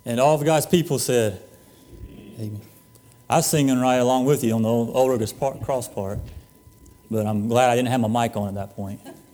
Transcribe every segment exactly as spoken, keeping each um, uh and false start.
And all of God's people said, Amen. I was singing right along with you on the old, old Ruggers part, cross part, but I'm glad I didn't have my mic on at that point.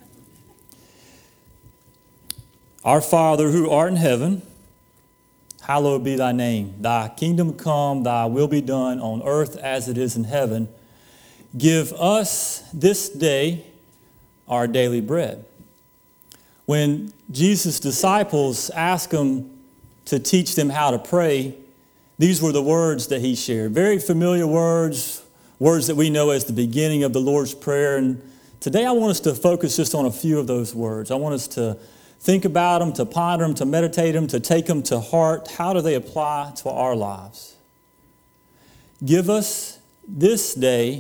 Our Father who art in heaven, hallowed be thy name. Thy kingdom come, thy will be done on earth as it is in heaven. Give us this day our daily bread. When Jesus' disciples asked him to teach them how to pray, these were the words that he shared. Very familiar words, words that we know as the beginning of the Lord's Prayer. And today I want us to focus just on a few of those words. I want us to think about them, to ponder them, to meditate them, to take them to heart. How do they apply to our lives? Give us this day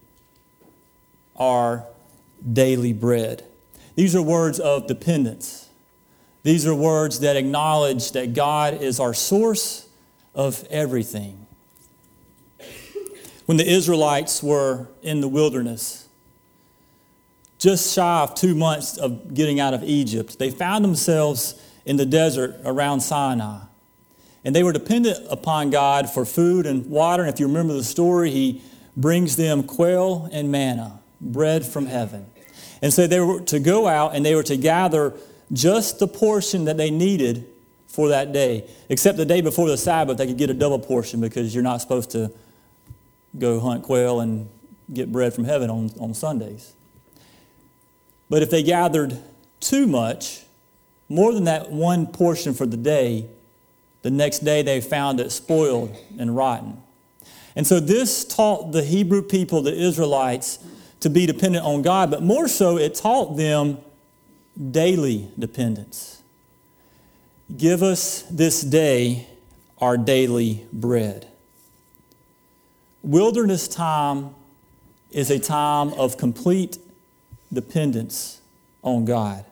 our daily bread. These are words of dependence. These are words that acknowledge that God is our source of everything. When the Israelites were in the wilderness, just shy of two months of getting out of Egypt, they found themselves in the desert around Sinai. And they were dependent upon God for food and water. And if you remember the story, he brings them quail and manna, bread from heaven. And so they were to go out and they were to gather just the portion that they needed for that day. Except the day before the Sabbath, they could get a double portion because you're not supposed to go hunt quail and get bread from heaven on, on Sundays. But if they gathered too much, more than that one portion for the day, the next day they found it spoiled and rotten. And so this taught the Hebrew people, the Israelites, to be dependent on God, but more so it taught them daily dependence. Give us this day our daily bread. Wilderness time is a time of complete dependence on God.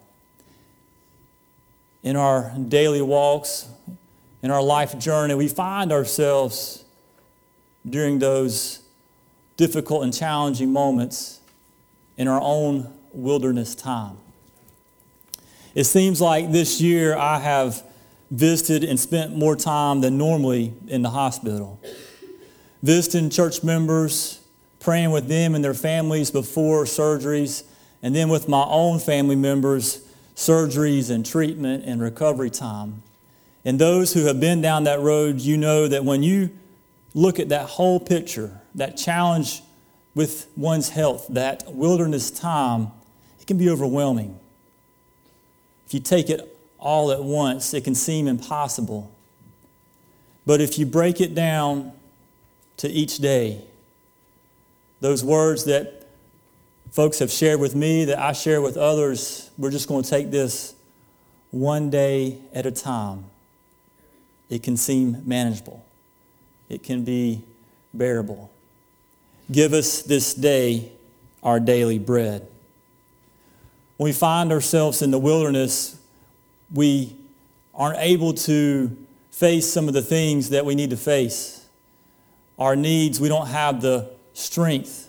In our daily walks, in our life journey, we find ourselves during those difficult and challenging moments in our own wilderness time. It seems like this year I have visited and spent more time than normally in the hospital. Visiting church members, praying with them and their families before surgeries, and then with my own family members, surgeries and treatment and recovery time. And those who have been down that road, you know that when you look at that whole picture, that challenge with one's health, that wilderness time, it can be overwhelming. If you take it all at once, it can seem impossible. But if you break it down to each day, those words that folks have shared with me, that I share with others, we're just going to take this one day at a time. It can seem manageable. It can be bearable. Give us this day our daily bread. When we find ourselves in the wilderness, we aren't able to face some of the things that we need to face. Our needs, we don't have the strength,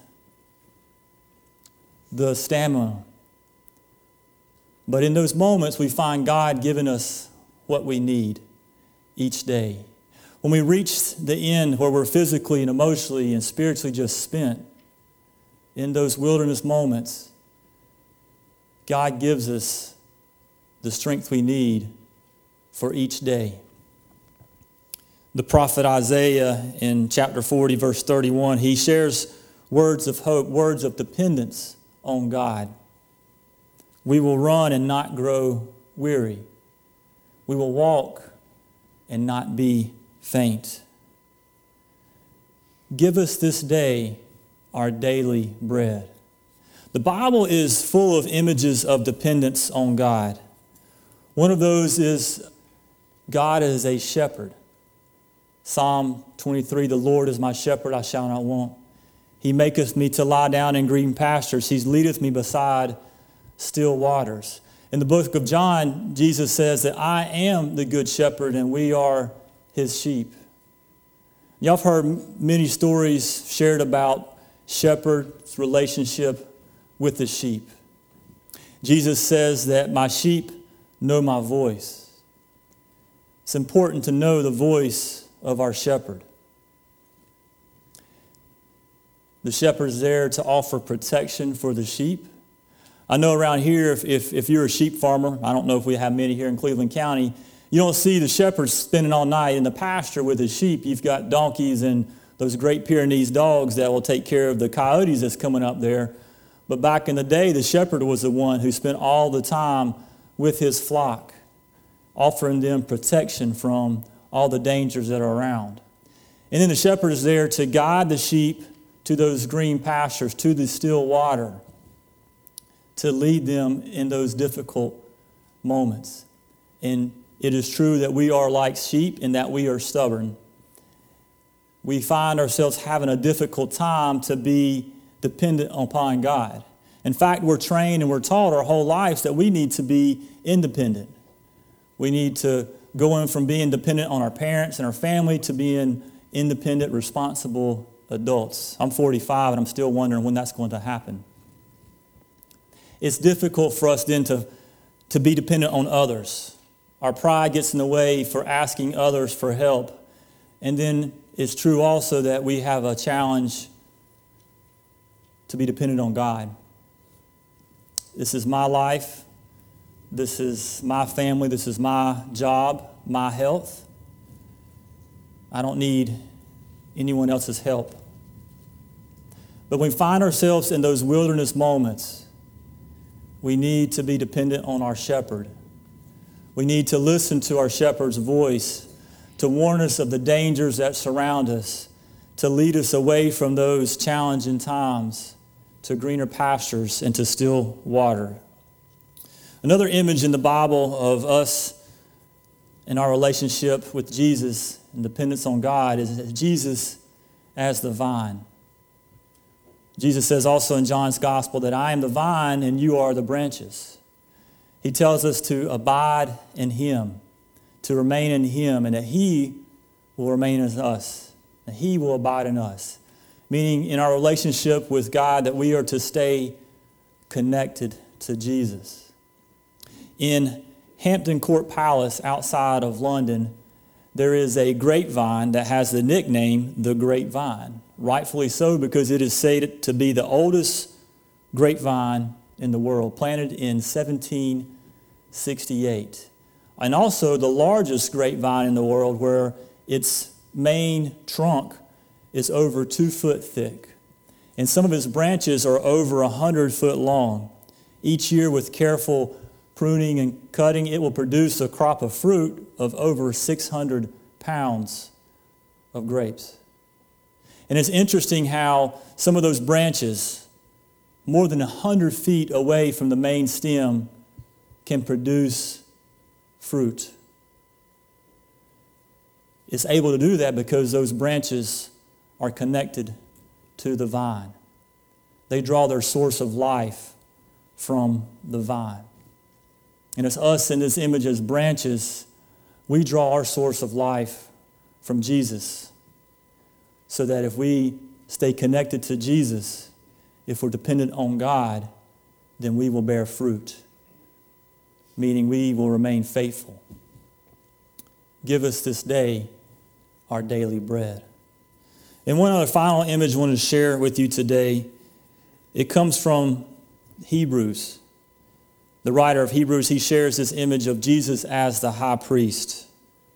the stamina. But in those moments, we find God giving us what we need each day. When we reach the end where we're physically and emotionally and spiritually just spent, in those wilderness moments, God gives us the strength we need for each day. The prophet Isaiah in chapter forty, verse thirty-one, he shares words of hope, words of dependence on God. We will run and not grow weary. We will walk and not be faint. Give us this day our daily bread. The Bible is full of images of dependence on God. One of those is God is a shepherd. Psalm twenty-three, the Lord is my shepherd, I shall not want. He maketh me to lie down in green pastures. He leadeth me beside still waters. In the book of John, Jesus says that I am the good shepherd and we are his sheep. Y'all have heard many stories shared about shepherd's relationship with the sheep. Jesus says that my sheep know my voice. It's important to know the voice of our shepherd. The shepherd is there to offer protection for the sheep. I know around here, if, if, if you're a sheep farmer, I don't know if we have many here in Cleveland County, you don't see the shepherd spending all night in the pasture with his sheep. You've got donkeys and those Great Pyrenees dogs that will take care of the coyotes that's coming up there. But back in the day, the shepherd was the one who spent all the time with his flock, offering them protection from all the dangers that are around. And then the shepherd is there to guide the sheep to those green pastures, to the still water, to lead them in those difficult moments. And it is true that we are like sheep in that we are stubborn. We find ourselves having a difficult time to be dependent upon God. In fact, we're trained and we're taught our whole lives that we need to be independent. We need to go in from being dependent on our parents and our family to being independent, responsible adults. I'm forty-five and I'm still wondering when that's going to happen. It's difficult for us then to, to be dependent on others. Our pride gets in the way for asking others for help. And then it's true also that we have a challenge to be dependent on God. This is my life. This is my family. This is my job, my health. I don't need anyone else's help. But when we find ourselves in those wilderness moments, we need to be dependent on our shepherd. We need to listen to our shepherd's voice to warn us of the dangers that surround us, to lead us away from those challenging times to greener pastures and to still water. Another image in the Bible of us and our relationship with Jesus and dependence on God is Jesus as the vine. Jesus says also in John's Gospel that I am the vine and you are the branches. He tells us to abide in Him, to remain in Him, and that He will remain in us, and He will abide in us. Meaning in our relationship with God that we are to stay connected to Jesus. In Hampton Court Palace outside of London, there is a grapevine that has the nickname the Grapevine. Rightfully so, because it is said to be the oldest grapevine in the world, planted in seventeen sixty-eight. And also the largest grapevine in the world, where its main trunk is over two foot thick. And some of its branches are over a hundred foot long. Each year, with careful pruning and cutting, it will produce a crop of fruit of over six hundred pounds of grapes. And it's interesting how some of those branches, more than one hundred feet away from the main stem, can produce fruit. It's able to do that because those branches are connected to the vine. They draw their source of life from the vine. And it's us in this image as branches, we draw our source of life from Jesus. So that if we stay connected to Jesus, if we're dependent on God, then we will bear fruit. Meaning we will remain faithful. Give us this day our daily bread. And one other final image I wanted to share with you today. It comes from Hebrews. The writer of Hebrews, he shares this image of Jesus as the high priest.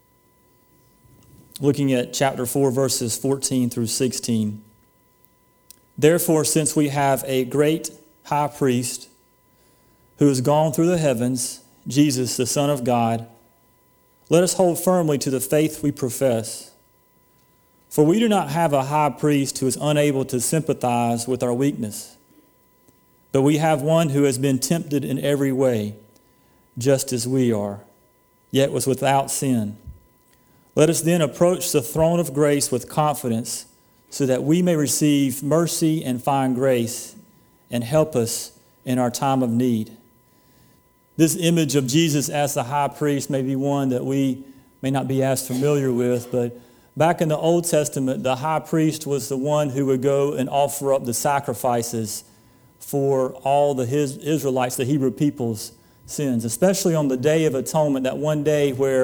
Looking at chapter four, verses fourteen through sixteen. Therefore, since we have a great high priest who has gone through the heavens, Jesus, the Son of God, let us hold firmly to the faith we profess. For we do not have a high priest who is unable to sympathize with our weakness, but we have one who has been tempted in every way, just as we are, yet was without sin. Let us then approach the throne of grace with confidence, so that we may receive mercy and find grace and help us in our time of need. This image of Jesus as the high priest may be one that we may not be as familiar with, but back in the Old Testament, the high priest was the one who would go and offer up the sacrifices for all the his Israelites, the Hebrew people's sins, especially on the Day of Atonement, that one day where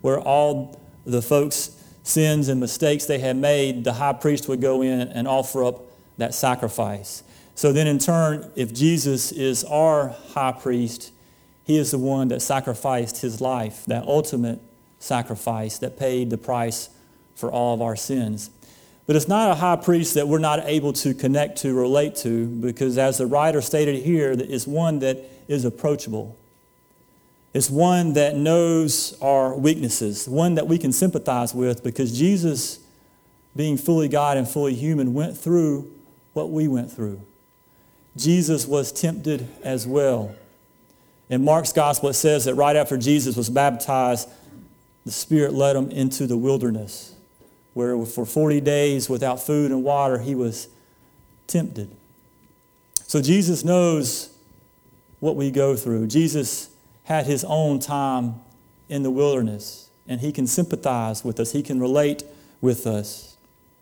where all the folks' sins and mistakes they had made, the high priest would go in and offer up that sacrifice. So then in turn, if Jesus is our high priest, he is the one that sacrificed his life, that ultimate sacrifice that paid the price for all of our sins. But it's not a high priest that we're not able to connect to, relate to, because as the writer stated here, it's one that is approachable. It's one that knows our weaknesses, one that we can sympathize with, because Jesus, being fully God and fully human, went through what we went through. Jesus was tempted as well. In Mark's gospel, it says that right after Jesus was baptized, the Spirit led him into the wilderness, where for forty days without food and water, he was tempted. So Jesus knows what we go through. Jesus had his own time in the wilderness, and he can sympathize with us. He can relate with us.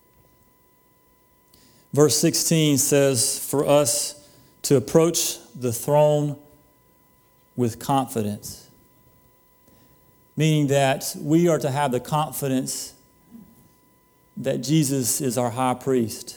Verse sixteen says for us to approach the throne with confidence, meaning that we are to have the confidence that Jesus is our high priest,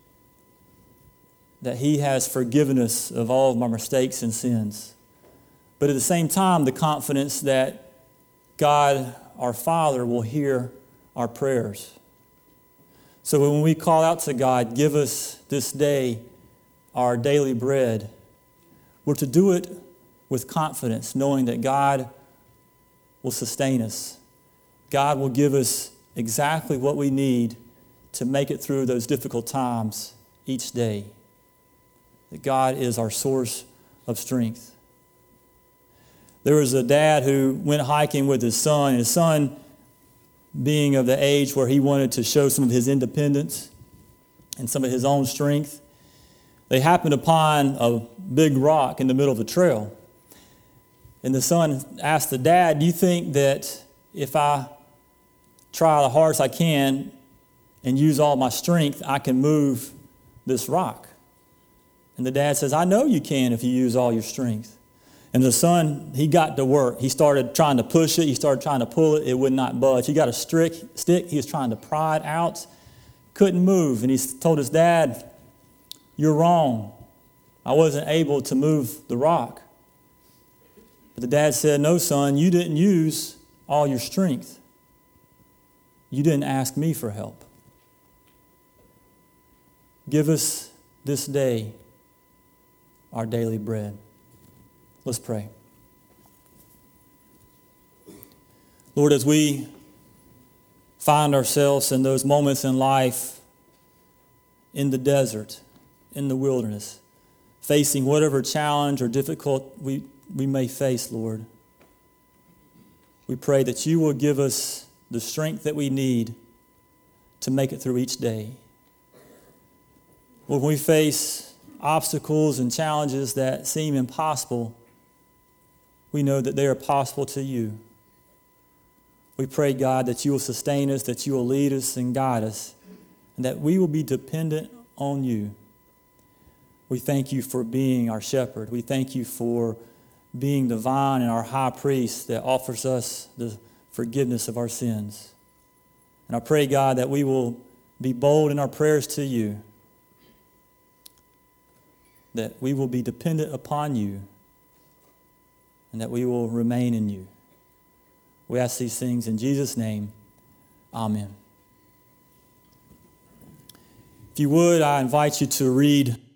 that he has forgiven us of all of our mistakes and sins. But at the same time, the confidence that God, our Father, will hear our prayers. So when we call out to God, give us this day our daily bread, we're to do it with confidence, knowing that God will sustain us. God will give us exactly what we need to make it through those difficult times each day. That God is our source of strength. There was a dad who went hiking with his son, and his son, being of the age where he wanted to show some of his independence and some of his own strength, they happened upon a big rock in the middle of the trail. And the son asked the dad, do you think that if I try the hardest I can and use all my strength, I can move this rock? And the dad says, I know you can if you use all your strength. And the son, he got to work. He started trying to push it. He started trying to pull it. It would not budge. He got a stick. stick. He was trying to pry it out. Couldn't move. And he told his dad, you're wrong. I wasn't able to move the rock. But the dad said, no, son, you didn't use all your strength. You didn't ask me for help. Give us this day our daily bread. Let's pray. Lord, as we find ourselves in those moments in life, in the desert, in the wilderness, facing whatever challenge or difficult we, we may face, Lord, we pray that you will give us the strength that we need to make it through each day. When we face obstacles and challenges that seem impossible, we know that they are possible to you. We pray, God, that you will sustain us, that you will lead us and guide us, and that we will be dependent on you. We thank you for being our shepherd. We thank you for being the vine and our high priest that offers us the forgiveness of our sins. And I pray, God, that we will be bold in our prayers to you, that we will be dependent upon you, and that we will remain in you. We ask these things in Jesus' name. Amen. If you would, I invite you to read